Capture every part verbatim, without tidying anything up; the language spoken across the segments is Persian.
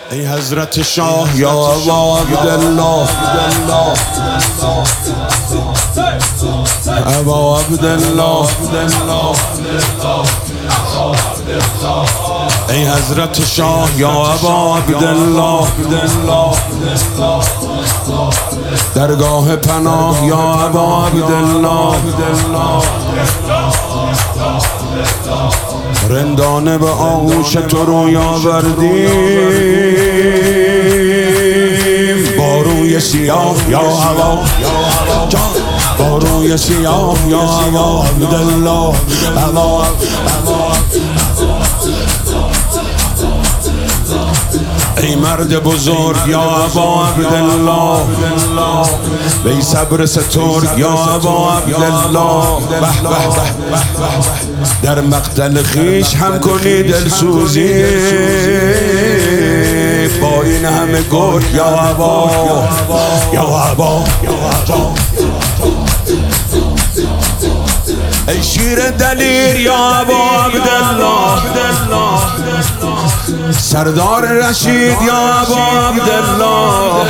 ای حضرت شاه یا ابا عبدالله، ابا عبدالله، ای حضرت شاه یا ابا عبدالله، درگاه پناه یا ابا عبدالله، رندانه به آغوش تو روی آوردیم با روی سیاه یا ابا، با روی سیاه یا ابا عبدالله، ابا ای مرد بزرگ یا ابا عبدالله، ای صبر سترگ یا ابا عبدالله، به به به در مقتل خیش هم کنی دلسوزی با این همه گل یا ابا، یا ابا ای شیر دلیر یا ابا عبدالله، سردار رشید یا ابا عبدالله،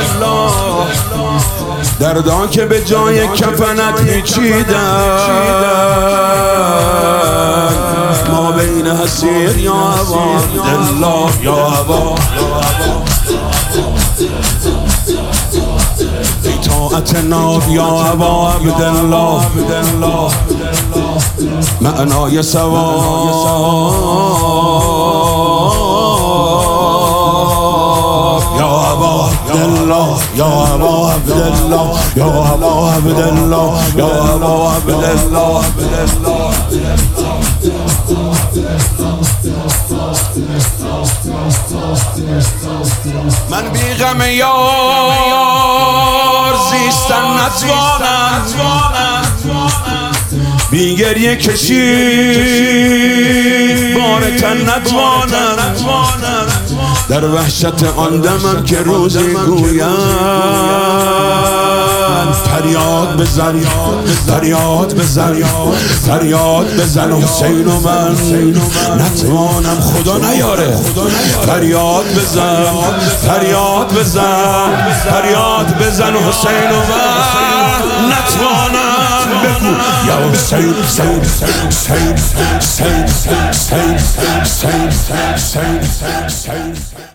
دردا که به جای کفنت میچیدن ما بین حسیر یا ابا عبدالله، یا ابا ای طاعت ناب یا ابا عبدالله، معنای ثواب یا ابا عبدالله، یا ابا عبدالله، یا ابا عبدالله، یا ابا عبدالله. من بی غم یار زیستن نتوانم، بی گریه کشید بار تن نتوانم، در وحشت آن دمم که روزی گویند فریاد بزن، فریاد بزن، فریاد بزن حسین و من نتوانم، خدا نیاره، فریاد بزن، فریاد بزن، فریاد بزن حسین و من نتوانم، بگو یا حسین، حسین، حسین، حسین، حسین، حسین، حسین، حسین.